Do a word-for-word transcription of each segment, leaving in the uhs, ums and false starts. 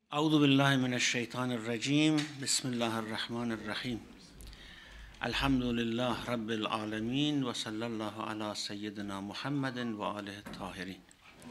أعوذ بالله من الشيطان الرجيم بسم الله الرحمن الرحيم الحمد لله رب العالمين وصلى الله على سيدنا محمد وآله الطاهرين.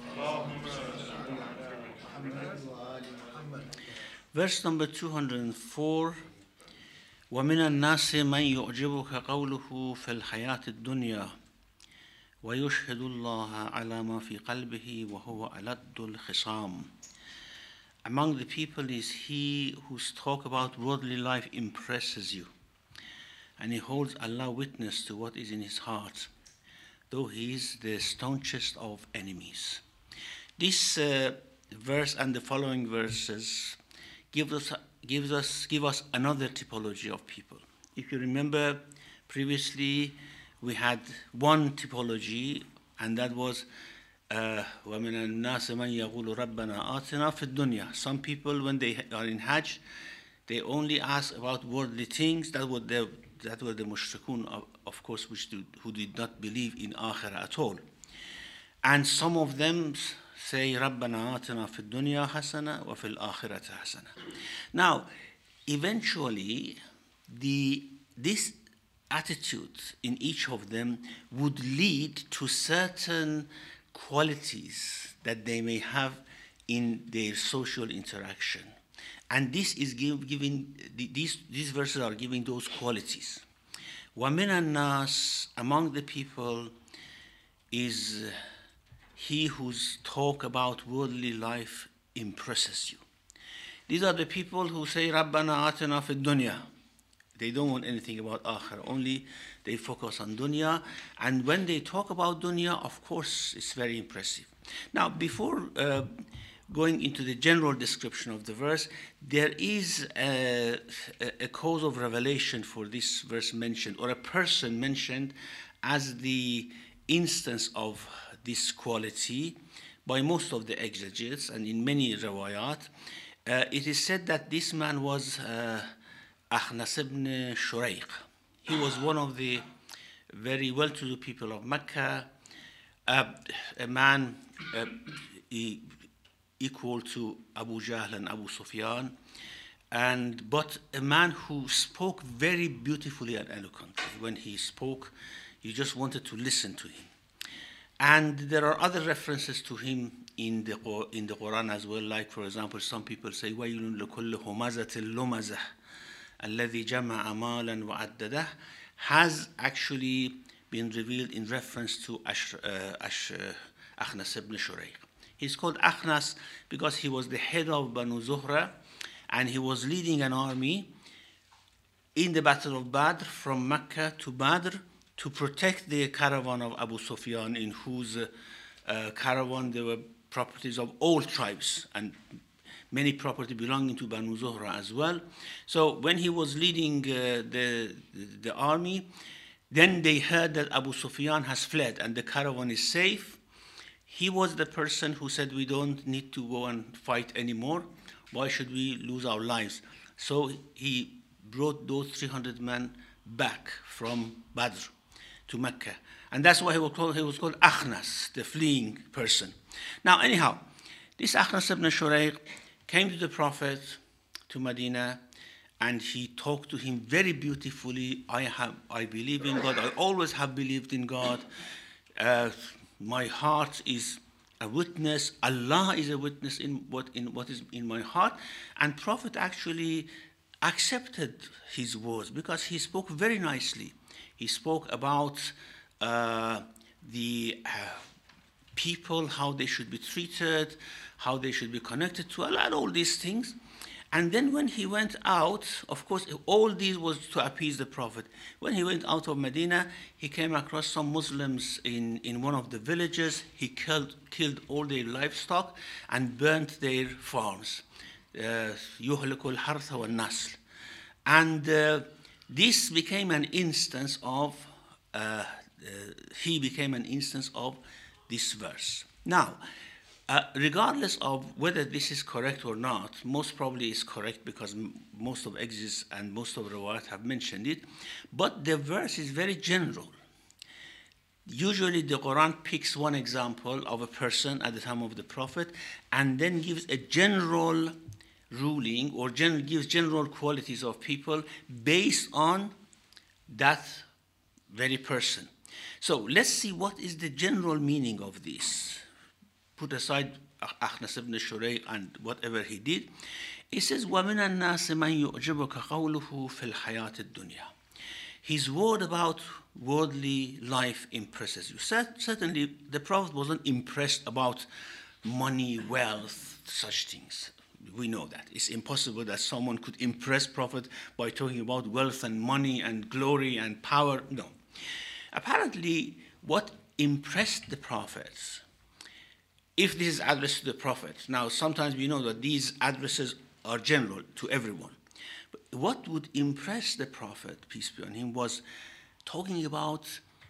Verse number two hundred four. ومن الناس من يعجبك قوله في الحياة الدنيا ويشهد الله على ما في قلبه وهو ألد الخصام. Among the people is he whose talk about worldly life impresses you, and he holds Allah witness to what is in his heart, though he is the staunchest of enemies. This uh, verse and the following verses give us, gives us, give us another typology of people. If you remember, previously we had one typology, and that was Uh, وَمِنَ النَّاسِ مَنْ يَقُولُ رَبَّنَا آتِنَا فِي الدُّنْيَا. Some people, when they are in Hajj, they only ask about worldly things. That were the, that were the mushrikun, of, of course, which do, who did not believe in Akhirah at all. And some of them say, رَبَّنَا آتِنَا فِي الدُّنْيَا حَسَنَةً وَفِي الْآخِرَةِ حَسَنَةً. Now, eventually, the this attitude in each of them would lead to certain qualities that they may have in their social interaction. And this is give, giving, these, these verses are giving those qualities. وَمِنَ النَّاسِ, among the people, is he whose talk about worldly life impresses you. These are the people who say, رَبَّنَا آتِنَا فِي الدُّنْيَا. They don't want anything about akhirah, only they focus on dunya. And when they talk about dunya, of course, it's very impressive. Now, before uh, going into the general description of the verse, there is a, a, a cause of revelation for this verse mentioned, or a person mentioned as the instance of this quality by most of the exegetes, and in many riwayat. Uh, it is said that this man was uh, Akhnas ibn Shurayq. He was one of the very well-to-do people of Mecca, uh, a man uh, e- equal to Abu Jahl and Abu Sufyan, and but a man who spoke very beautifully and eloquently. When he spoke, you just wanted to listen to him. And there are other references to him in the in the Quran as well. Like, for example, some people say, وَيْلٌ لَكُلِّ هُمَزَةٍ لُمَزَةٍ الَّذِي جَمَعَ مَالًا وَعَدَّدَهُ, has actually been revealed in reference to Ash, uh, Ash, uh, Akhnas ibn Shurayq. He's called Akhnas because he was the head of Banu Zuhra, and he was leading an army in the Battle of Badr from Mecca to Badr to protect the caravan of Abu Sufyan, in whose uh, uh, caravan there were properties of all tribes, and many property belonging to Banu Zuhra as well. So when he was leading uh, the, the army, then they heard that Abu Sufyan has fled and the caravan is safe. He was the person who said, we don't need to go and fight anymore. Why should we lose our lives? So he brought those three hundred men back from Badr to Mecca. And that's why he was called, he was called Akhnas, the fleeing person. Now, anyhow, this Akhnas ibn Shurayq came to the Prophet, to Medina, and he talked to him very beautifully. I have, I believe in God. I always have believed in God. Uh, my heart is a witness. Allah is a witness in what in what is in my heart. And Prophet actually accepted his words because he spoke very nicely. He spoke about uh, the uh, people, how they should be treated, how they should be connected to Allah, and all these things. And then when he went out, of course, all these was to appease the Prophet. When he went out of Medina, he came across some Muslims in, in one of the villages. He killed, killed all their livestock and burnt their farms. يُهْلِكُ الْحَرْثَ وَالنَّسْلِ. And uh, this became an instance of, uh, uh, he became an instance of this verse. Now, Uh, regardless of whether this is correct or not, most probably is correct because m- most of exegetes and most of riwayat have mentioned it, but the verse is very general. Usually the Quran picks one example of a person at the time of the Prophet and then gives a general ruling or gen- gives general qualities of people based on that very person. So let's see what is the general meaning of this. Put aside Akhnas ibn Shurayh and whatever he did. He says, وَمِنَ النَّاسِ مَنْ يُعْجِبُكَ قَوْلُهُ فِي الْحَيَاةِ الدُّنْيَا. His word about worldly life impresses you. Certainly, the Prophet wasn't impressed about money, wealth, such things. We know that. It's impossible that someone could impress Prophet by talking about wealth and money and glory and power. No. Apparently, what impressed the prophets, if this is addressed to the Prophet, now sometimes we know that these addresses are general to everyone. But what would impress the Prophet, peace be on him, was talking about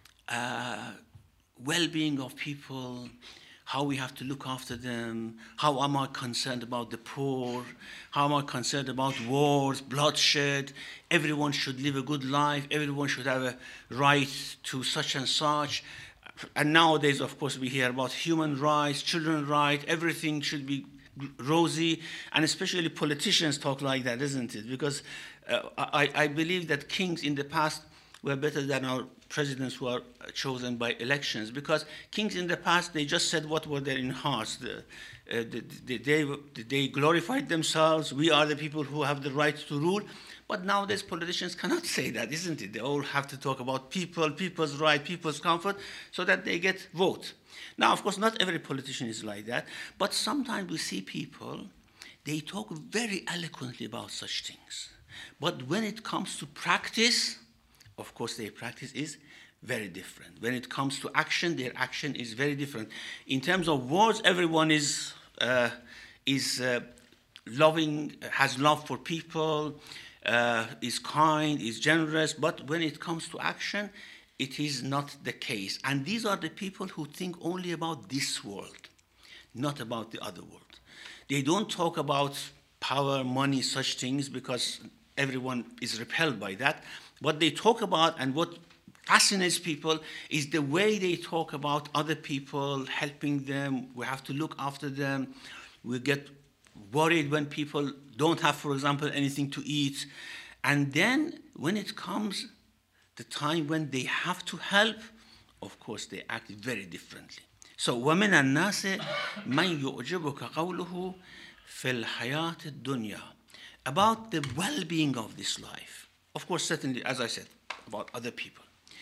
uh, well-being of people, how we have to look after them, how am I concerned about the poor, how am I concerned about wars, bloodshed, everyone should live a good life, everyone should have a right to such and such. And nowadays, of course, we hear about human rights, children's rights, everything should be rosy, and especially politicians talk like that, isn't it? Because uh, I, I believe that kings in the past were better than our presidents who are chosen by elections, because kings in the past, they just said what were there in hearts. The, uh, the, the, they, they glorified themselves. We are the people who have the right to rule. But nowadays, politicians cannot say that, isn't it? They all have to talk about people, people's right, people's comfort, so that they get vote. Now, of course, not every politician is like that, but sometimes we see people, they talk very eloquently about such things. But when it comes to practice, of course, their practice is very different. When it comes to action, their action is very different. In terms of words, everyone is, uh, is uh, loving, has love for people, uh, is kind, is generous, but when it comes to action, it is not the case. And these are the people who think only about this world, not about the other world. They don't talk about power, money, such things, because everyone is repelled by that. What they talk about and what fascinates people is the way they talk about other people, helping them. We have to look after them. We get worried when people don't have, for example, anything to eat. And then when it comes the time when they have to help, of course, they act very differently. So, وَمِنَ النَّاسِ مَنْ يُعْجِبُكَ قَوْلُهُ فِي الْحَيَاةِ الدُّنْيَا. About the well-being of this life. Of course, certainly, as I said, about other people.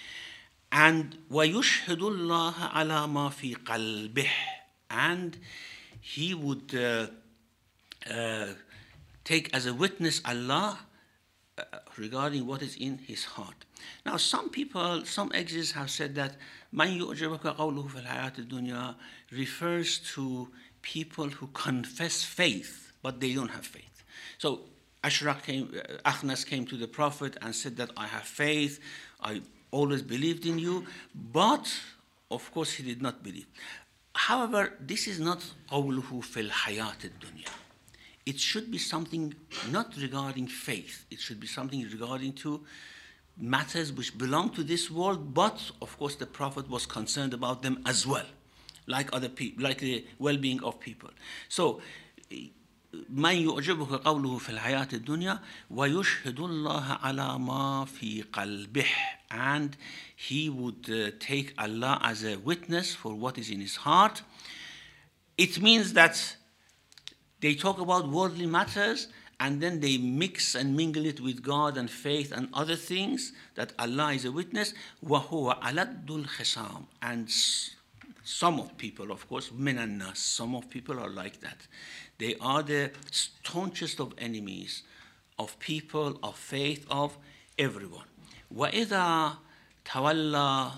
And وَيُشْهِدُ اللَّهَ عَلَى مَا فِي قَلْبِهِ. And he would uh, uh, take as a witness Allah uh, regarding what is in his heart. Now, some people, some exegetes have said that مَنْ يُعْجِبُكَ قَوْلُهُ فِي الْحَيَاةِ الدُّنْيَا refers to people who confess faith, but they don't have faith. So, Ashraq came, uh, Akhnas came to the Prophet and said that I have faith, I always believed in you, but of course he did not believe. However, this is not قَوْلُهُ فِي الْحَيَاةِ الدُّنْيَا. It should be something not regarding faith. It should be something regarding to matters which belong to this world, but of course the Prophet was concerned about them as well, like other people, like the well-being of people. So, مَنْ يُعْجِبُكَ قَوْلُهُ فِي الْحَيَاةِ الدُّنْيَا وَيُشْهِدُ اللَّهَ عَلَى مَا فِي قَلْبِهِ. And he would uh, take Allah as a witness for what is in his heart. It means that they talk about worldly matters and then they mix and mingle it with God and faith and other things, that Allah is a witness. وَهُوَ أَلَدُّ الْخِصَامِ. And some of people, of course, مِنَ النَّاسِ, some of people are like that. They are the staunchest of enemies of people, of faith, of everyone. وَإِذَا تَوَلَّى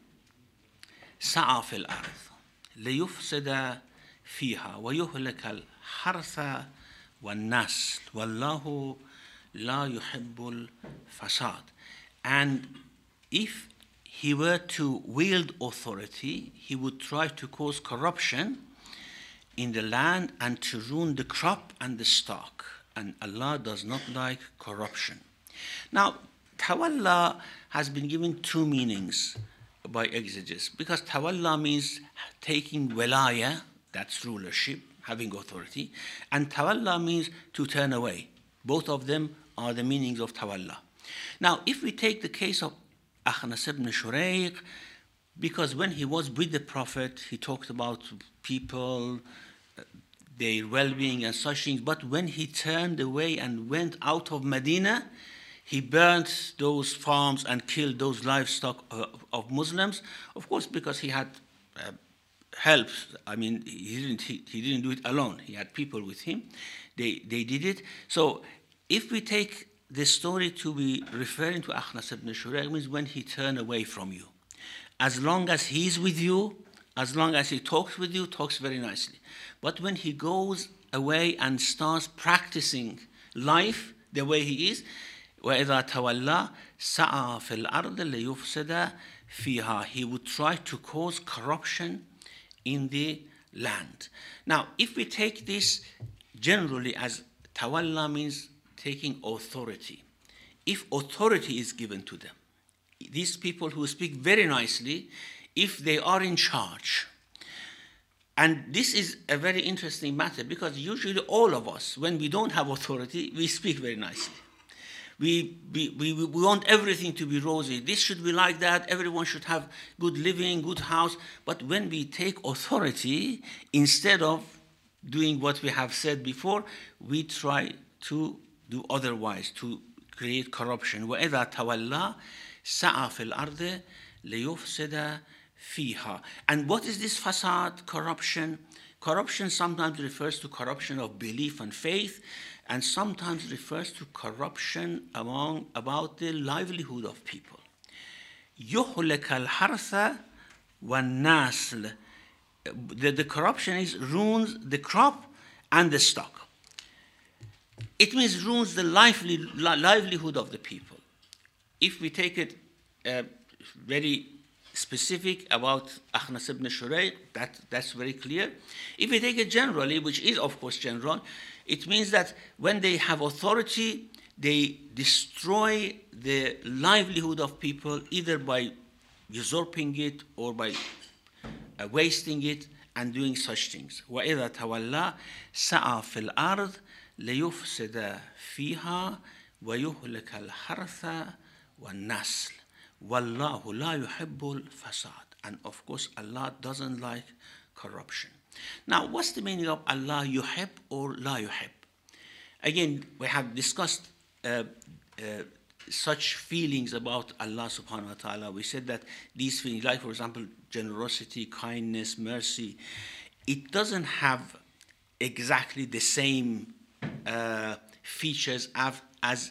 سَعَى فِي الْأَرْضِ لِيُفْسِدَ فِيهَا وَيُهْلِكَ الْحَرْثَ وَالنَّسْلَ وَاللَّهُ لَا يُحِبُّ الْفَسَادَ. And if he were to wield authority, he would try to cause corruption in the land and to ruin the crop and the stock. And Allah does not like corruption. Now, tawalla has been given two meanings by exegetes, because tawalla means taking walaya, that's rulership, having authority. And tawalla means to turn away. Both of them are the meanings of tawalla. Now, if we take the case of Akhnas ibn Shurayq, because when he was with the Prophet, he talked about people, their well-being and such things, but when he turned away and went out of Medina, he burnt those farms and killed those livestock uh, of Muslims, of course, because he had uh, help. I mean, he didn't, he, he didn't do it alone. He had people with him. They, they did it. So if we take the story to be referring to Akhnas ibn Shurayq, means when he turned away from you. As long as he's with you, as long as he talks with you, talks very nicely. But when he goes away and starts practicing life the way he is, وَإِذَا تَوَلَّى سَعَى فِي الْأَرْضِ لِيُفْسِدَ فِيهَا. He would try to cause corruption in the land. Now, if we take this generally as tawalla means taking authority. If authority is given to them, these people who speak very nicely, if they are in charge. And this is a very interesting matter because usually all of us, when we don't have authority, we speak very nicely. We, we, we, we want everything to be rosy. This should be like that. Everyone should have good living, good house. But when we take authority, instead of doing what we have said before, we try to do otherwise, to create corruption. وَإِذَا تَوَلَّى سَعَى فِي الْأَرْضِ لِيُفْسِدَ فِيهَا. And what is this fasad, corruption? Corruption sometimes refers to corruption of belief and faith, and sometimes refers to corruption among about the livelihood of people. يُهْلِكَ الْحَرْثَ وَالنَّسْلَ. The, the corruption is ruins the crop and the stock. It means ruins the lively, li- livelihood of the people. If we take it uh, very specific about Akhnas ibn Shurayq, that, that's very clear. If we take it generally, which is of course general, it means that when they have authority, they destroy the livelihood of people either by usurping it or by uh, wasting it and doing such things. وَإِذَا تَوَلَّى سَعَى فِي الْأَرْضِ لِيُفْسِدَ فِيهَا وَيُهْلِكَ الْحَرْثَ وَالنَّسْلَ وَاللَّهُ لَا يُحِبُّ الْفَسَادَ. And of course, Allah doesn't like corruption. Now, what's the meaning of Allah yuhib or la yuhib? Again, we have discussed uh, uh, such feelings about Allah subhanahu wa ta'ala. We said that these feelings, like for example, generosity, kindness, mercy, it doesn't have exactly the same uh, features as, as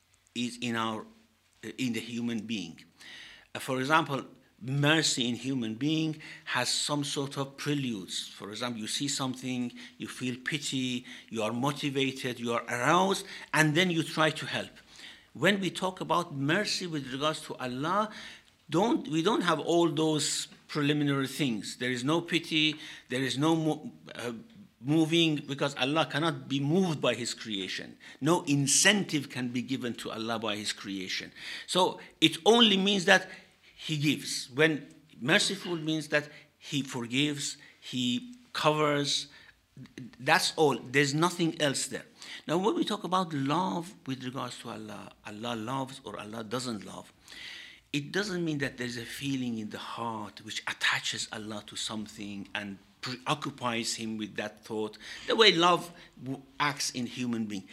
is in our in the human being. Uh, for example, mercy in human being has some sort of preludes. For example, you see something, you feel pity, you are motivated, you are aroused, and then you try to help. When we talk about mercy with regards to Allah, don't we don't have all those preliminary things. There is no pity, there is no mo- uh, moving, because Allah cannot be moved by His creation. No incentive can be given to Allah by His creation. So it only means that He gives. When merciful means that He forgives, He covers, that's all. There's nothing else there. Now when we talk about love with regards to Allah, Allah loves or Allah doesn't love, it doesn't mean that there's a feeling in the heart which attaches Allah to something and preoccupies him with that thought, the way love acts in human being.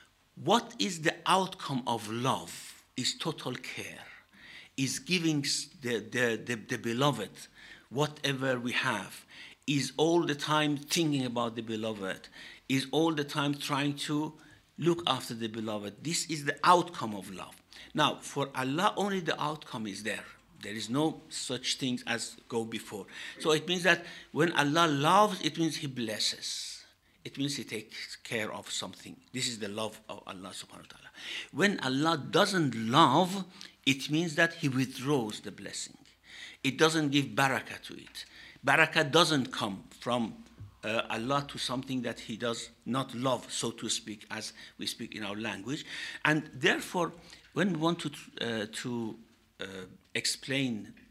What is the outcome of love is total care, is giving the, the, the, the beloved whatever we have, is all the time thinking about the beloved, is all the time trying to look after the beloved. This is the outcome of love. Now, for Allah, only the outcome is there. There is no such things as go before. So it means that when Allah loves, it means He blesses. It means He takes care of something. This is the love of Allah subhanahu wa ta'ala. When Allah doesn't love, it means that He withdraws the blessing. It doesn't give barakah to it. Barakah doesn't come from uh, Allah to something that He does not love, so to speak, as we speak in our language. And therefore, when we want to uh, to uh, explain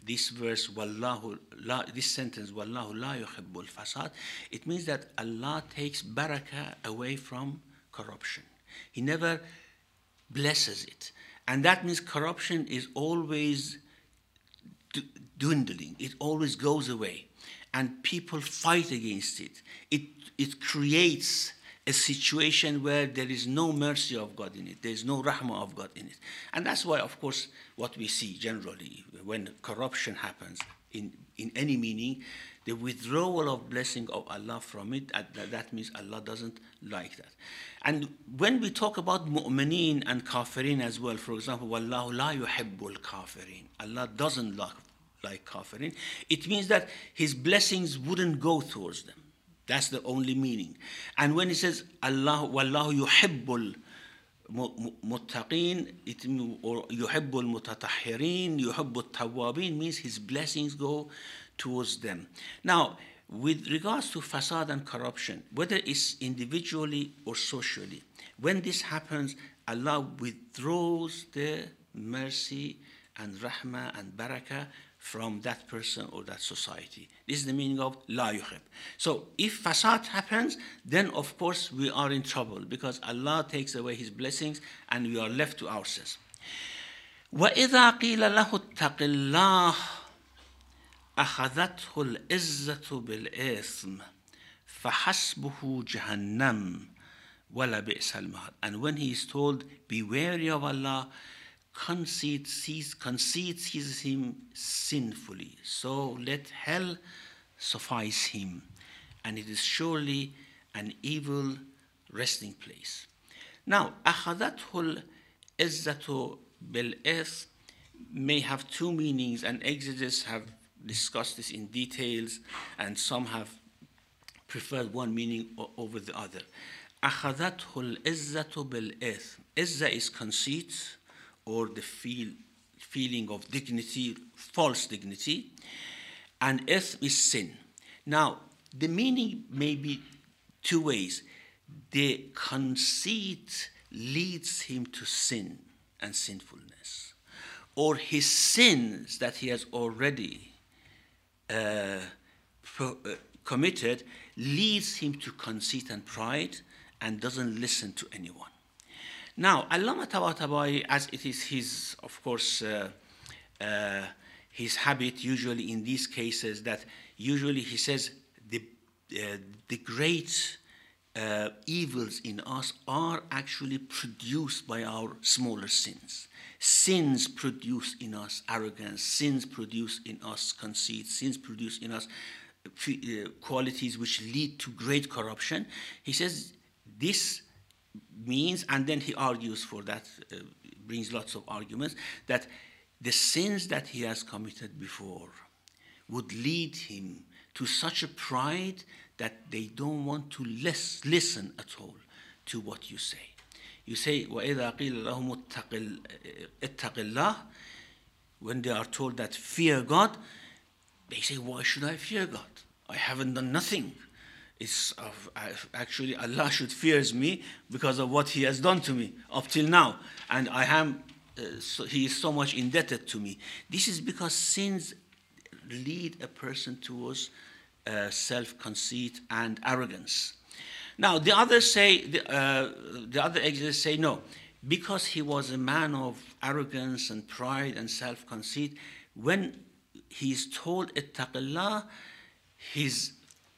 this verse, Wallahu la, this sentence, Wallahu la yuhibbul fasad, it means that Allah takes barakah away from corruption. He never blesses it. And that means corruption is always dwindling. It always goes away. And people fight against it. It, it creates a situation where there is no mercy of God in it. There is no rahmah of God in it. And that's why, of course, what we see generally when corruption happens in, in any meaning, the withdrawal of blessing of Allah from it, that means Allah doesn't like that. And when we talk about mu'mineen and kafirin as well, for example, Wallahu la yuhibbul kafirin, Allah doesn't like, like kafirin, it means that His blessings wouldn't go towards them. That's the only meaning. And when He says Allah, Wallahu yuhibbul muttaqin, it or yuhibbul mutatahhirin, yuhibbul tawwabin, means His blessings go towards them. Now, with regards to fasad and corruption, whether it's individually or socially, when this happens, Allah withdraws the mercy and rahmah and barakah from that person or that society. This is the meaning of la yuhib. So if fasad happens, then of course we are in trouble because Allah takes away His blessings and we are left to ourselves. وَإِذَا قِيلَ لَهُ اتَّقِ اللَّهِ أخذته العزة بالإثم فحسبه جهنم ولبئس المهاد. And when he is told, be wary of Allah, conceit sees, conceit seizes him sinfully, so let hell suffice him, and it is surely an evil resting place. Now, أخذته العزة بالإثم may have two meanings, and exegetes have discussed this in details, and some have preferred one meaning over the other. أخذته العزة بالإثم. Izza is conceit, or the feel, feeling of dignity, false dignity, and ithm is sin. Now, the meaning may be two ways. The conceit leads him to sin and sinfulness, or his sins that he has already uh, pro, uh, committed leads him to conceit and pride and doesn't listen to anyone. Now, Allama Tabatabai, as it is his, of course, uh, uh, his habit usually in these cases, that usually he says the, uh, the great uh, evils in us are actually produced by our smaller sins. Sins produce in us arrogance, sins produce in us conceit, sins produce in us uh, qualities which lead to great corruption. He says this means, and then he argues for that, uh, brings lots of arguments, that the sins that he has committed before would lead him to such a pride that they don't want to less, listen at all to what you say. You say, وَإِذَا قِيلَ لَهُمُ اتَّقِ اللَّهِ, when they are told that fear God, they say, why should I fear God? I haven't done nothing. It's uh, actually Allah should fears me because of what He has done to me up till now, and I am uh, so He is so much indebted to me. This is because sins lead a person towards uh, self-conceit and arrogance. Now the others say, the, uh, the other exegetes say no, because he was a man of arrogance and pride and self-conceit. When he is told ittaqillah, his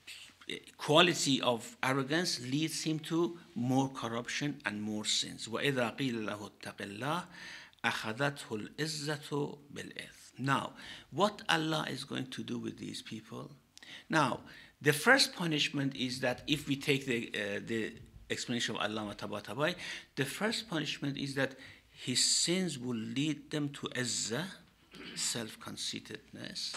quality of arrogance leads him to more corruption and more sins. وَإِذَا قِيلَ لَهُ اتَّقِ اللَّهِ أَخَذَتْهُ الْعِزَّةُ بِالْإِثْمِ. Now, what Allah is going to do with these people? Now, the first punishment is that if we take the, uh, the explanation of Allama Tabatabai, the first punishment is that his sins will lead them to izzah, self-conceitedness,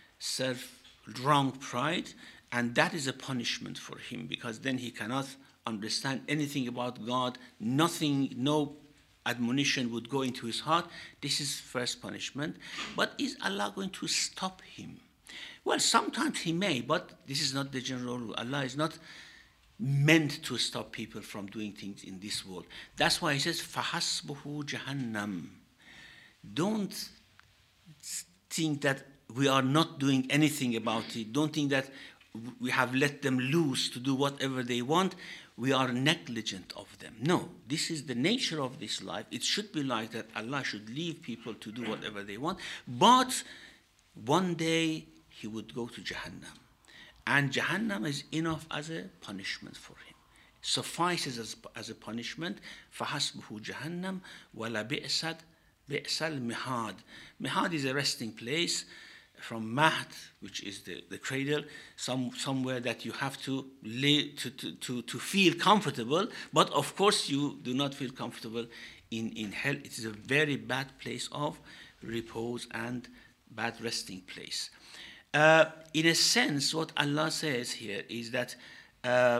self-wrong pride, and that is a punishment for him, because then he cannot understand anything about God. Nothing, no admonition would go into his heart. This is first punishment. But is Allah going to stop him? Well, sometimes He may, but this is not the general rule. Allah is not meant to stop people from doing things in this world. That's why He says, فَحَسْبُهُ جَهَنَّمْ. Don't think that we are not doing anything about it. Don't think that we have let them loose to do whatever they want. We are negligent of them. No, this is the nature of this life. It should be like that. Allah should leave people to do whatever they want. But one day he would go to Jahannam. And Jahannam is enough as a punishment for him. Suffices as, as a punishment. فَحَسْبُهُ جَهَنَّمْ وَلَبِئْسَتْ بِئْسَ الْمِهَادِ. Mihad is a resting place from mahd, which is the, the cradle, some, somewhere that you have to, lay, to, to, to, to feel comfortable. But of course you do not feel comfortable in, in hell. It is a very bad place of repose and bad resting place. Uh, in a sense, what Allah says here is that uh,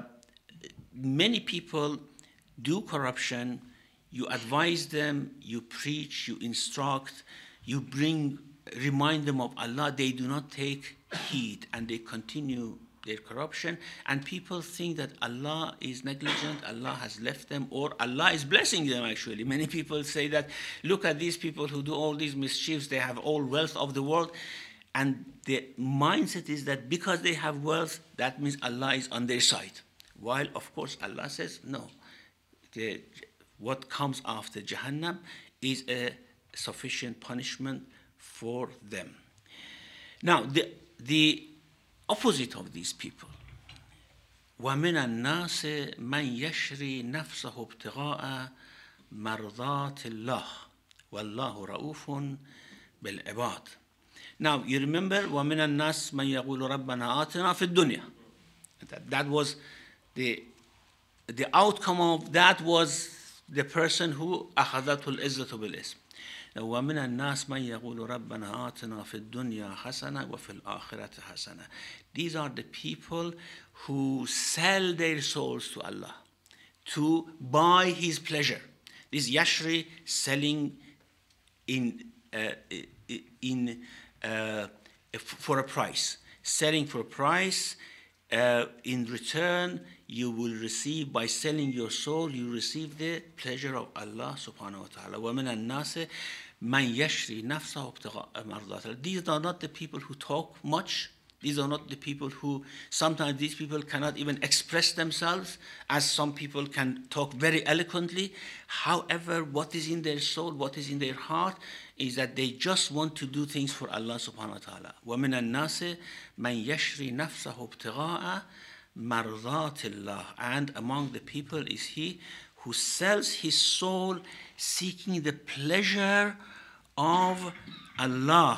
many people do corruption. You advise them, you preach, you instruct, you bring, remind them of Allah. They do not take heed and they continue their corruption. And people think that Allah is negligent, Allah has left them, or Allah is blessing them actually. Many people say that, look at these people who do all these mischiefs, they have all wealth of the world. And the mindset is that because they have wealth, that means Allah is on their side. While, of course, Allah says, no. The, what comes after Jahannam is a sufficient punishment for them. Now, the, the opposite of these people, وَمِنَ النَّاسِ مَنْ يَشْرِي نَفْسَهُ ابْتِغَاءَ مَرْضَاتِ اللَّهِ وَاللَّهُ رَؤُوفٌ بِالْعِبَادِ. Now, you remember, وَمِنَ النَّاسِ مَنْ يَقُولُ رَبَّنَا آتِنَا فِي الدُّنْيَا. That, that was the, the outcome of that was the person who أخذته العزة بالاسم. ومن الناس من يقول ربنا آتنا في الدنيا حسنة وفي الآخرة حسنة. These are the people who sell their souls to Allah to buy His pleasure. This yashri, selling in uh, in uh, for a price, selling for a price. Uh, in return, you will receive, by selling your soul, you receive the pleasure of Allah subhanahu wa ta'ala. وَمِنَ النَّاسِ مَنْ يَشْرِي نَفْسَهُ ابْتِغَاءَ مَرْضَاتِ اللَّهِ. These are not the people who talk much. These are not the people who, sometimes these people cannot even express themselves, as some people can talk very eloquently. However, what is in their soul, what is in their heart, is that they just want to do things for Allah subhanahu wa ta'ala. وَمِنَ النَّاسِ مَنْ يَشْرِي نَفْسَهُ ابْتِغَاءَ مَرْضَاتِ اللَّهِ. And among the people is he who sells his soul seeking the pleasure of Allah.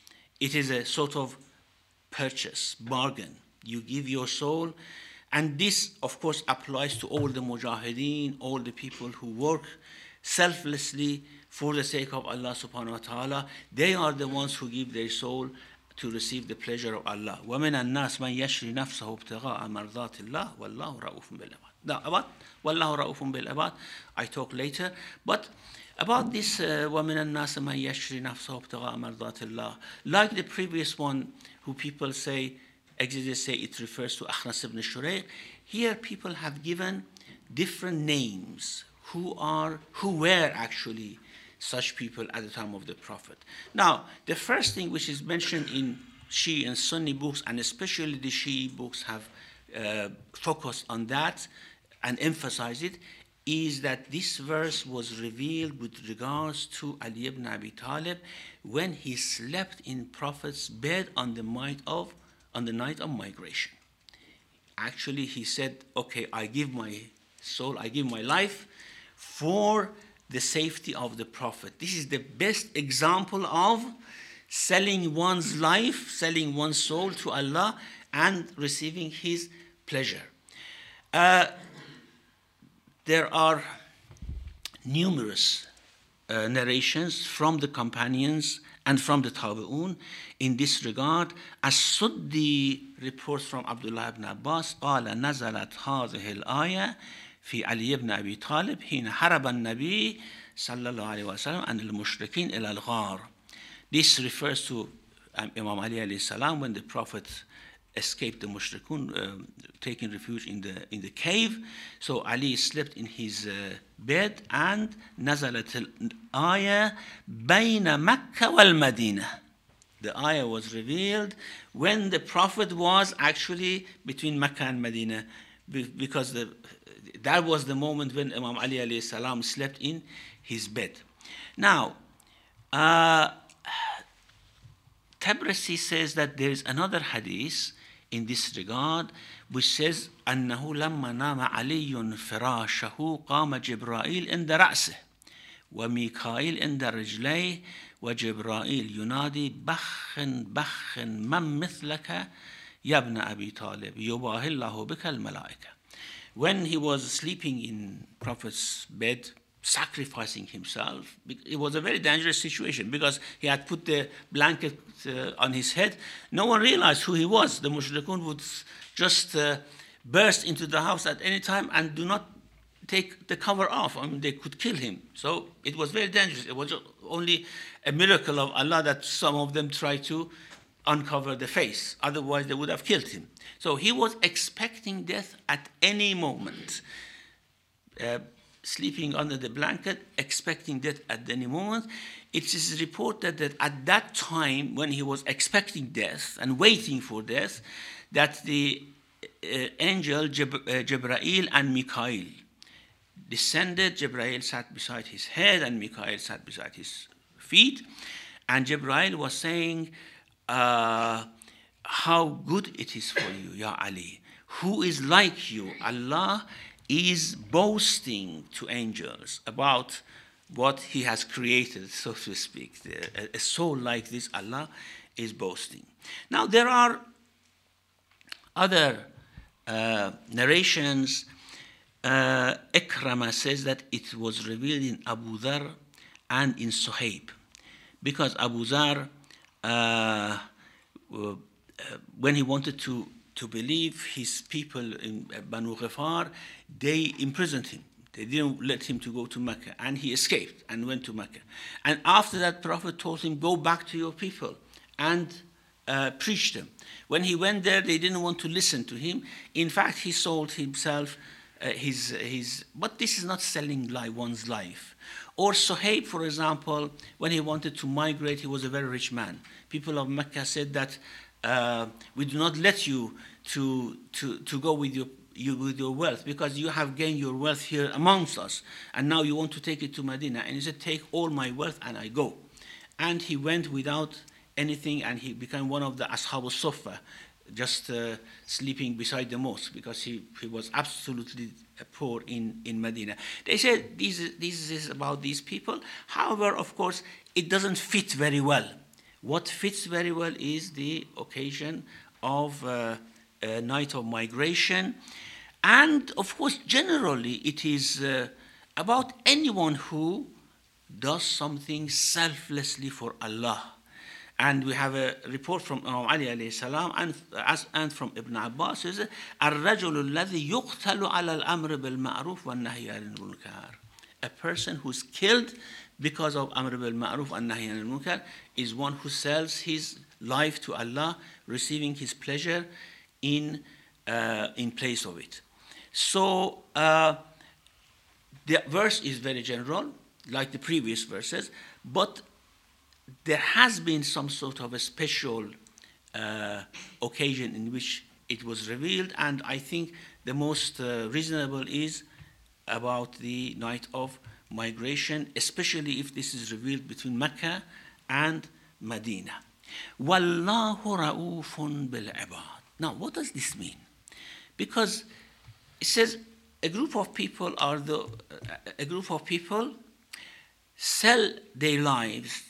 It is a sort of purchase, bargain. You give your soul, and this, of course, applies to all the mujahideen, all the people who work selflessly for the sake of Allah subhanahu wa ta'ala. They are the ones who give their soul to receive the pleasure of Allah. وَمِنَ النَّاسِ مَنْ يَشْرِي نَفْسَهُ ابْتِغَاءَ مَرْضَاتِ اللَّهِ وَاللَّهُ رَؤُوفٌ بِالْعِبَادِ. Now, about وَاللَّهُ رَؤُوفٌ بِالْعِبَادِ, I talk later. But about this, وَمِنَ النَّاسِ مَنْ يَشْرِي نَفْسَهُ ابْتِغَاءَ مَرْضَاتِ اللَّهِ, like the previous one, who people say, Exodus say it refers to Akhnas ibn Shurayq. Here people have given different names who are, who were actually such people at the time of the Prophet. Now, the first thing which is mentioned in Shia and Sunni books, and especially the Shia books have uh, focused on that and emphasized it, is that this verse was revealed with regards to Ali ibn Abi Talib when he slept in Prophet's bed on the night of on the night of migration. Actually, he said, okay, I give my soul, I give my life for the safety of the Prophet. This is the best example of selling one's life, selling one's soul to Allah and receiving His pleasure. Uh, There are numerous uh, narrations from the companions and from the Tabi'un in this regard. As-Suddi reports from Abdullah ibn Abbas, قال نزلت هذه الآية في علي بن أبي طالب حين حرب النبي صلى الله عليه وسلم عن المشركين إلى الغار. This refers to um, Imam Ali alayhi salam when the Prophet escaped the mushrikun, uh, taking refuge in the in the cave. So Ali slept in his uh, bed, and نزلت الآية بين مكة والمدينة. The ayah was revealed when the Prophet was actually between Mecca and Medina, because the, that was the moment when Imam Ali alayhi salam slept in his bed. Now, uh, Tabrasi says that there is another hadith in this regard, which says, أنه لما نام علي فراشه قام جبرائيل عند رأسه وميكائيل عند رجليه وجبرائيل ينادي بخ بخ من مثلك يا ابن أبي طالب يباهي الله بك الملائكة. When he was sleeping in Prophet's bed, sacrificing himself, it was a very dangerous situation because he had put the blanket uh, on his head. No one realized who he was. The mushrikun would just uh, burst into the house at any time and do not take the cover off. I mean, they could kill him. So it was very dangerous. It was only a miracle of Allah that some of them tried to uncover the face. Otherwise, they would have killed him. So he was expecting death at any moment. Uh, sleeping under the blanket, expecting death at any moment. It is reported that at that time, when he was expecting death and waiting for death, that the uh, angel Jib- uh, Jibreel and Mikael descended. Jibreel sat beside his head and Mikael sat beside his feet. And Jibreel was saying, uh, how good it is for you, Ya Ali. Who is like you? Allah is boasting to angels about what he has created, so to speak. A soul like this, Allah is boasting. Now, there are other uh, narrations. Uh, Ikrama says that it was revealed in Abu Dhar and in Suhaib, because Abu Dhar, uh, uh, when he wanted to to believe, his people in Banu Ghifar, they imprisoned him. They didn't let him to go to Mecca, and he escaped and went to Mecca. And after that, Prophet told him, go back to your people and uh, preach them. When he went there, they didn't want to listen to him. In fact, he sold himself, uh, his, his, but this is not selling like one's life. Or Suhaib, for example, when he wanted to migrate, he was a very rich man. People of Mecca said that, Uh, we do not let you to, to, to go with your, you, with your wealth, because you have gained your wealth here amongst us, and now you want to take it to Medina. And he said, take all my wealth and I go. And he went without anything, and he became one of the Ashab al-Suffah, just uh, sleeping beside the mosque, because he, he was absolutely poor in, in Medina. They said this, this is about these people. However, of course, it doesn't fit very well. What fits very well is the occasion of uh, a night of migration. And, of course, generally it is uh, about anyone who does something selflessly for Allah. And we have a report from Imam Ali alayhi salam and, and from Ibn Abbas, says, الرجل الذي يقتل على الأمر بالمعروف والنهي عن المنكر. A person who's killed because of Amr bil Ma'ruf and Nahy anil Munkar is one who sells his life to Allah, receiving his pleasure in, uh, in place of it. So uh, the verse is very general, like the previous verses, but there has been some sort of a special uh, occasion in which it was revealed, and I think the most uh, reasonable is about the night of migration, especially if this is revealed between Mecca and Medina. Wallahu ra'ufun bil ibad. Now, what does this mean? Because it says a group of people are the a group of people sell their lives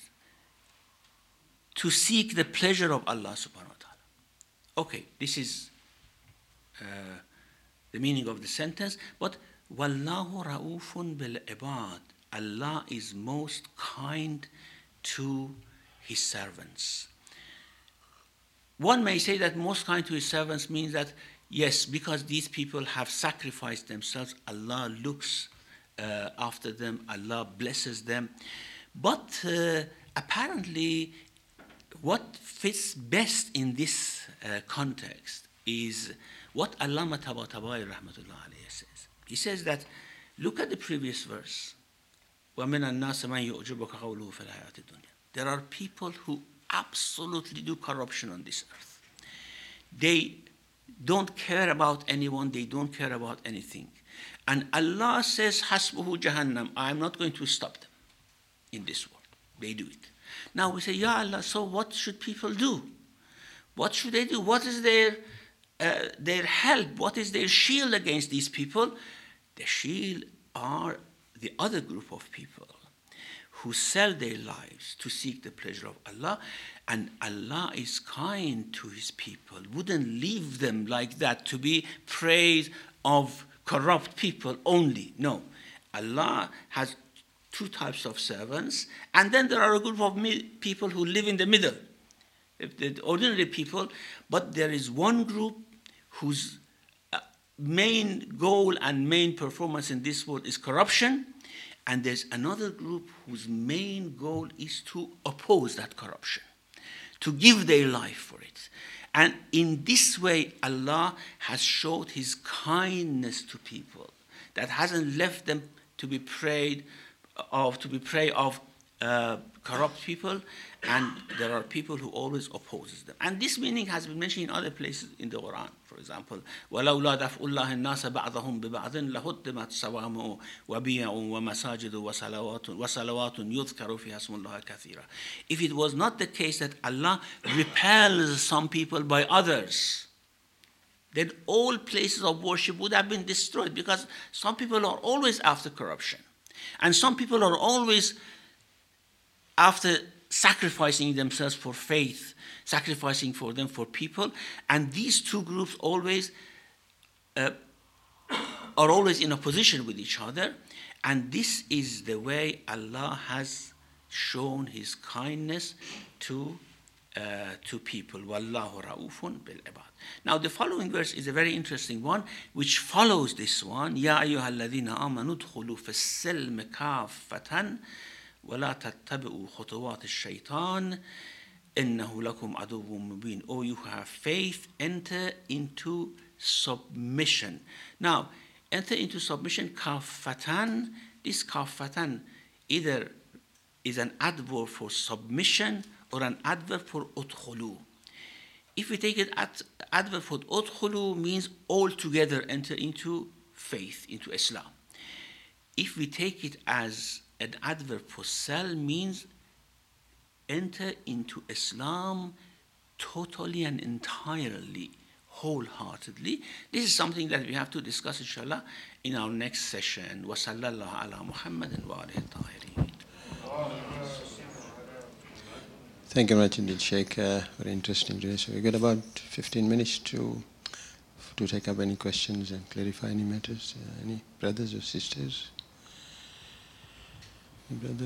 to seek the pleasure of Allah subhanahu wa ta'ala. Okay, this is uh, the meaning of the sentence, but Wallahu ra'ufun bil ibad. Allah is most kind to his servants. One may say that most kind to his servants means that, yes, because these people have sacrificed themselves, Allah looks uh, after them, Allah blesses them. But uh, apparently, what fits best in this uh, context is what Allama Tabatabai rahmatullah alayhi says. He says that, look at the previous verse. وَمِنَ النَّاسِ مَنْ يُعْجِبُكَ قَوْلُهُ فِي الْحَيَاةِ الدُّنْيَا. There are people who absolutely do corruption on this earth. They don't care about anyone. They don't care about anything. And Allah says, Hasbuhu Jahannam. I'm not going to stop them in this world. They do it. Now we say, Ya Allah, so what should people do? What should they do? What is their, uh, their help? What is their shield against these people? The shield are the other group of people who sell their lives to seek the pleasure of Allah, and Allah is kind to his people, wouldn't leave them like that to be prey of corrupt people only. No, Allah has two types of servants, and then there are a group of people who live in the middle, the ordinary people, but there is one group whose main goal and main performance in this world is corruption, and there's another group whose main goal is to oppose that corruption, to give their life for it. And in this way, Allah has showed his kindness to people, that hasn't left them to be preyed of, to be prey of uh, corrupt people, and there are people who always opposes them. And this meaning has been mentioned in other places in the Quran. For example, وَلَوْلَا دَفْعُ اللَّهِ النَّاسَ بَعْضَهُمْ بِبَعْضٍ لَهُدِّمَتْ صَوَامِعُ وَبِيَعٌ وَمَسَاجِدُ وَصَلَوَاتٌ وَصَلَوَاتٌ يُذْكَرُ فِيهَا اسْمُ اللَّهِ كَثِيرًا. If it was not the case that Allah repels some people by others, then all places of worship would have been destroyed, because some people are always after corruption. And some people are always after sacrificing themselves for faith, sacrificing for them for people. And these two groups always uh, are always in opposition with each other. And this is the way Allah has shown his kindness to uh, to people. Wallahu ra'ufun bil ibad. Now the following verse is a very interesting one, which follows this one. Ya ayyuhalladhina amanu udkhulu fis-silmi kaffatan وَلَا تَتَّبِعُوا خُطُوَاتِ الشَّيْطَانِ إِنَّهُ لَكُمْ عَدُوٌّ مُبِينٌ. Oh, you have faith, enter into submission. Now, enter into submission, kaffatan. This kaffatan either is an adverb for submission or an adverb for udkhulu. If we take it at adverb for udkhulu, means altogether enter into faith, into Islam. If we take it as an adverb for sell, means enter into Islam totally and entirely, wholeheartedly. This is something that we have to discuss, inshallah, in our next session. Wa sallallahu ala Muhammadin wa alihi tahirin. Thank you very much indeed, Sheikh. Uh, very interesting today. So we've got about fifteen minutes to to take up any questions and clarify any matters. Uh, any brothers or sisters? Brother.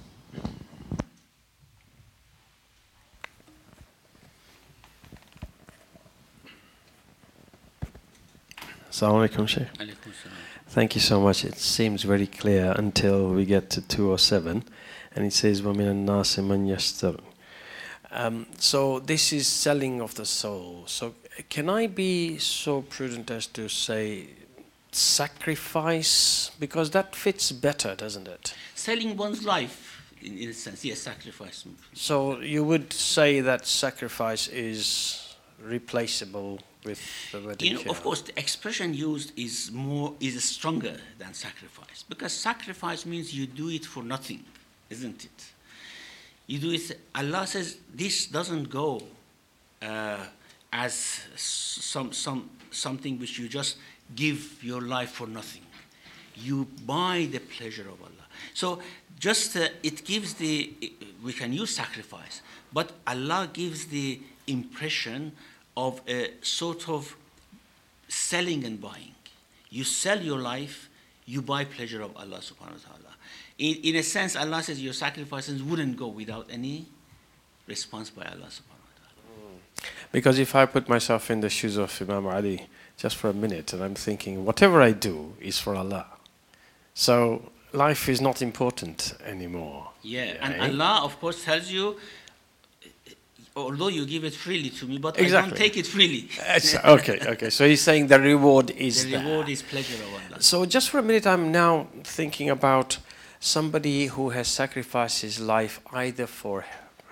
Assalamu alaikum, Sheikh. Thank you so much. It seems very clear until we get to two oh seven, and it says وَمِنَ النَّاسِ مَنْ يَشْتَرِ. Um, so this is selling of the soul. So can I be so prudent as to say sacrifice, because that fits better, doesn't it? Selling one's life, in, in a sense, yes, sacrifice. So you would say that sacrifice is replaceable with the word. You know, of course, the expression used is more is stronger than sacrifice, because sacrifice means you do it for nothing, isn't it? You do it. Allah says this doesn't go uh, as some some something which you just give your life for nothing. You buy the pleasure of Allah. So just uh, it gives the, we can use sacrifice, but Allah gives the impression of a sort of selling and buying. You sell your life, you buy pleasure of Allah subhanahu wa ta'ala. In, in a sense, Allah says your sacrifices wouldn't go without any response by Allah subhanahu wa ta'ala. Because if I put myself in the shoes of Imam Ali just for a minute, and I'm thinking, whatever I do is for Allah. So life is not important anymore. Yeah, and eh? Allah, of course, tells you, although you give it freely to me, but exactly. I don't take it freely. okay, okay. So he's saying the reward is The reward there. is pleasure of Allah. So just for a minute, I'm now thinking about somebody who has sacrificed his life either for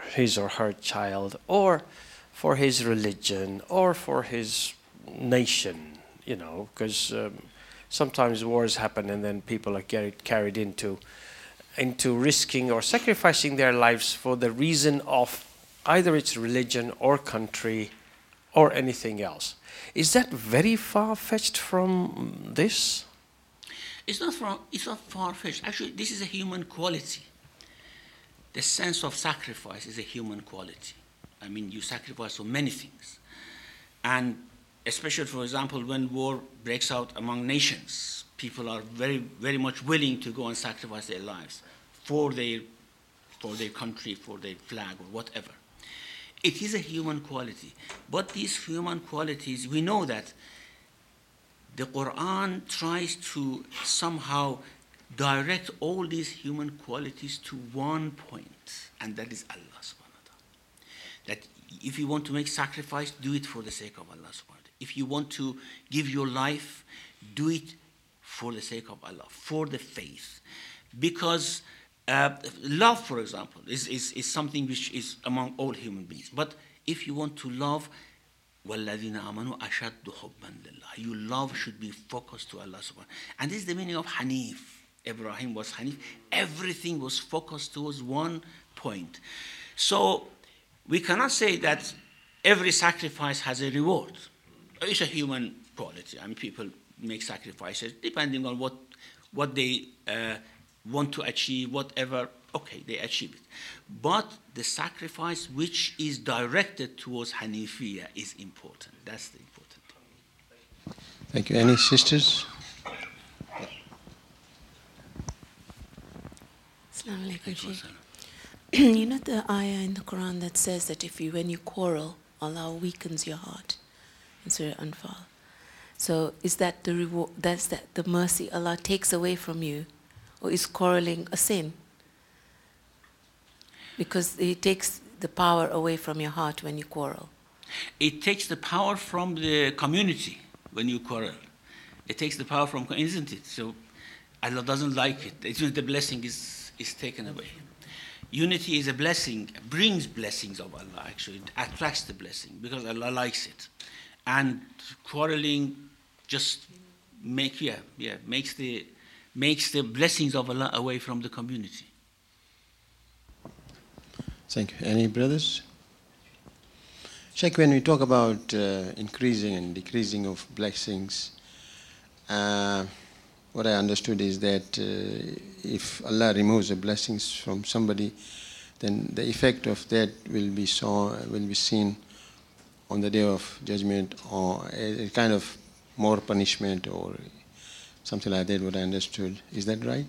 his or her child, or for his religion, or for his nation, you know, because um, sometimes wars happen and then people are carried, carried into, into risking or sacrificing their lives for the reason of either its religion or country or anything else. Is that very far-fetched from this? It's not, far, it's not far-fetched. Actually, this is a human quality. The sense of sacrifice is a human quality. I mean, you sacrifice for many things. And especially, for example, when war breaks out among nations, people are very, very much willing to go and sacrifice their lives for their, for their country, for their flag, or whatever. It is a human quality. But these human qualities, we know that the Quran tries to somehow direct all these human qualities to one point, and that is Allah subhanahu wa ta'ala. That if you want to make sacrifice, do it for the sake of Allah subhanahu wa ta'ala. If you want to give your life, do it for the sake of Allah, for the faith. Because uh, love, for example, is, is, is something which is among all human beings. But if you want to love, وَالَّذِينَ آمَنُوا أَشَدُّ حُبًّا لِلَّهِ. Your love should be focused to Allah subhanahu wa ta'ala. And this is the meaning of Hanif. Ibrahim was Hanif. Everything was focused towards one point. So we cannot say that every sacrifice has a reward. It's a human quality. I mean, people make sacrifices depending on what, what they uh, want to achieve, whatever, okay, they achieve it. But the sacrifice which is directed towards Hanifiyya is important. That's the important thing. Thank you. Any sisters? Assalamu alaikum, Shaykh. You know the ayah in the Quran that says that if you, when you quarrel, Allah weakens your heart in Surah Anfal. So is that the reward? That's that the mercy Allah takes away from you, or is quarreling a sin? Because He takes the power away from your heart when you quarrel. It takes the power from the community when you quarrel. It takes the power from, isn't it? So Allah doesn't like it. It's the blessing is. is taken away. Unity is a blessing, brings blessings of Allah, actually. It attracts the blessing because Allah likes it. And quarreling just make, yeah, yeah, makes the, makes the blessings of Allah away from the community. Thank you. Any brothers? Sheikh, when we talk about uh, increasing and decreasing of blessings, uh, what I understood is that uh, if Allah removes the blessings from somebody, then the effect of that will be saw, will be seen on the day of judgment, or a, a kind of more punishment or something like that. What I understood, is that right?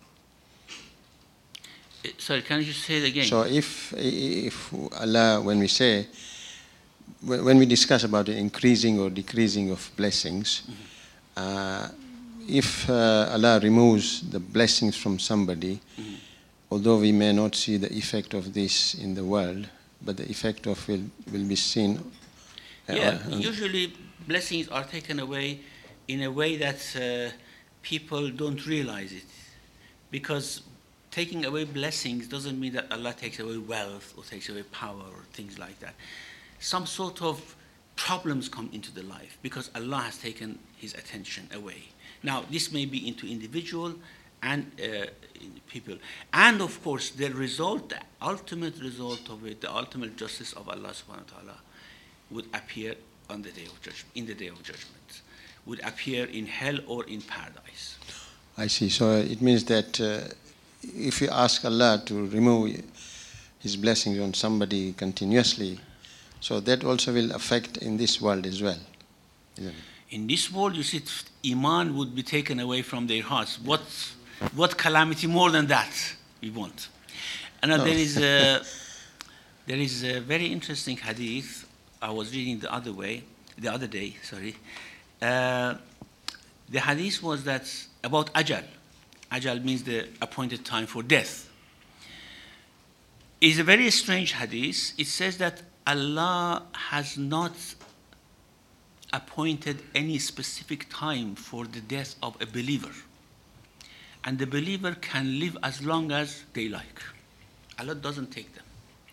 Sorry, can you just say it again? So if if Allah, when we say, when we discuss about the increasing or decreasing of blessings. Mm-hmm. uh, If uh, Allah removes the blessings from somebody, mm-hmm. although we may not see the effect of this in the world, but the effect of it will, will be seen. Uh, yeah, uh, usually blessings are taken away in a way that uh, people don't realize it. Because taking away blessings doesn't mean that Allah takes away wealth or takes away power or things like that. Some sort of problems come into the life because Allah has taken His attention away. Now, this may be into individual and uh, people. And of course, the result, the ultimate result of it, the ultimate justice of Allah subhanahu wa ta'ala would appear on the day of judgment, in the day of judgment, would appear in hell or in paradise. I see. So it means that uh, if you ask Allah to remove His blessings on somebody continuously, so that also will affect in this world as well, isn't it? In this world, you see, Iman would be taken away from their hearts. What, what calamity more than that we want? And no. there is a, there is a very interesting hadith I was reading the other way, the other day. Sorry, uh, the hadith was that about ajal. Ajal means the appointed time for death. It's a very strange hadith. It says that Allah has not appointed any specific time for the death of a believer. And the believer can live as long as they like. Allah doesn't take them.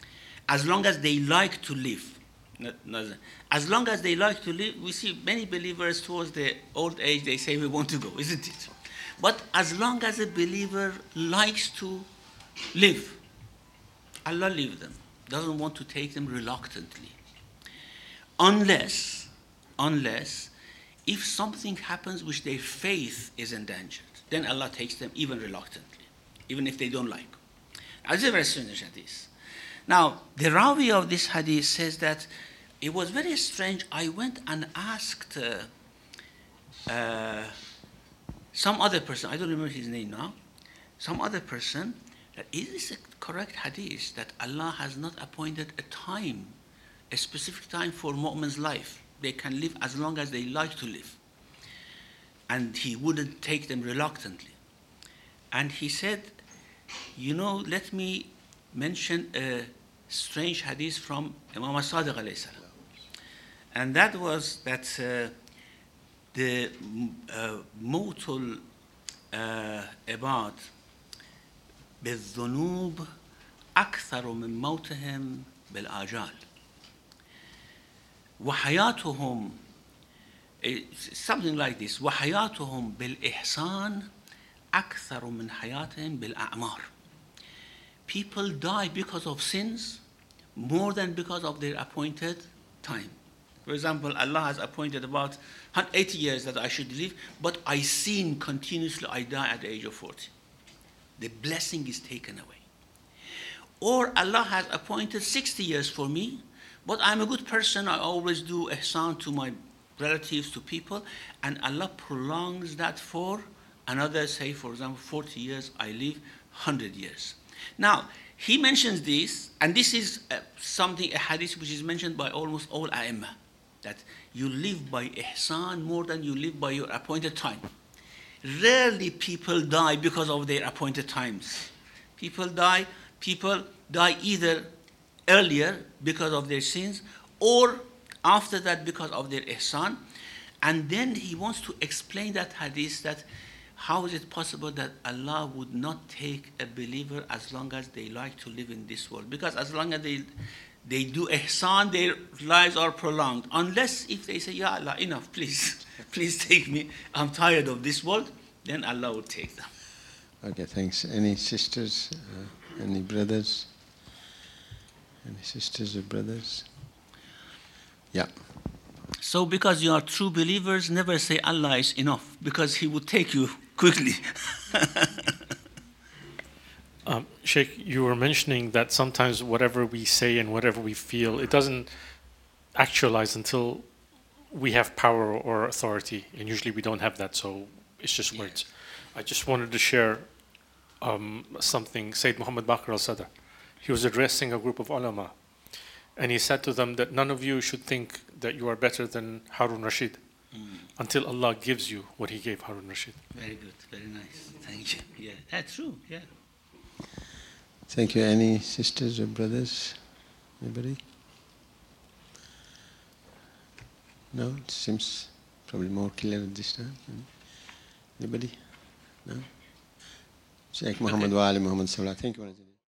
as long as they like to live. Not, not, as long as they like to live, we see many believers towards the old age, they say we want to go, isn't it? But as long as a believer likes to live, Allah leave them, doesn't want to take them reluctantly. Unless, unless, if something happens which their faith is endangered, then Allah takes them even reluctantly, even if they don't like. As a very strange hadith. Now, the Rawi of this hadith says that it was very strange. I went and asked uh, uh, some other person, I don't remember his name now, some other person, that is this a correct hadith that Allah has not appointed a time, a specific time for mu'min's life. They can live as long as they like to live. And he wouldn't take them reluctantly. And he said, you know, let me mention a strange hadith from Imam as-Sadiq alayhi salam. And that was that uh, the موت العباد بالذنوب أكثر من موتهم بالآجال وحياتهم, something like this, وحياتهم بالإحسان أكثر من حياتهم بالأعمار. People die because of sins more than because of their appointed time. For example, Allah has appointed about eighty years that I should live, but I sin continuously, I die at the age of forty. The blessing is taken away. Or Allah has appointed sixty years for me, but I'm a good person, I always do ihsan to my relatives, to people, and Allah prolongs that for another, say for example, forty years, I live one hundred years. Now, he mentions this, and this is uh, something, a hadith which is mentioned by almost all A'imah, that you live by ihsan more than you live by your appointed time. Rarely people die because of their appointed times. People die, people die either earlier because of their sins, or after that because of their ihsan. And then he wants to explain that hadith, that how is it possible that Allah would not take a believer as long as they like to live in this world? Because as long as they they do ihsan, their lives are prolonged. Unless if they say, Ya Allah, enough, please, please take me, I'm tired of this world, then Allah will take them. Okay, thanks. Any sisters, uh, any brothers? Any sisters or brothers? Yeah. So because you are true believers, never say Allah is enough, because He would take you quickly. um, Sheikh, you were mentioning that sometimes whatever we say and whatever we feel, it doesn't actualize until we have power or authority, and usually we don't have that, so it's just Yeah. words. I just wanted to share um, something. Sayyid Muhammad Baqir al-Sadr, he was addressing a group of ulama, and he said to them that none of you should think that you are better than Harun Rashid mm. until Allah gives you what He gave Harun Rashid. Very good, very nice. Thank you. Yeah, that's true. Yeah. Thank you. Any sisters or brothers? Anybody? No, it seems probably more clear at this time. Anybody? No? Sheikh Muhammad wa Ali Muhammad Sallallahu. Thank you.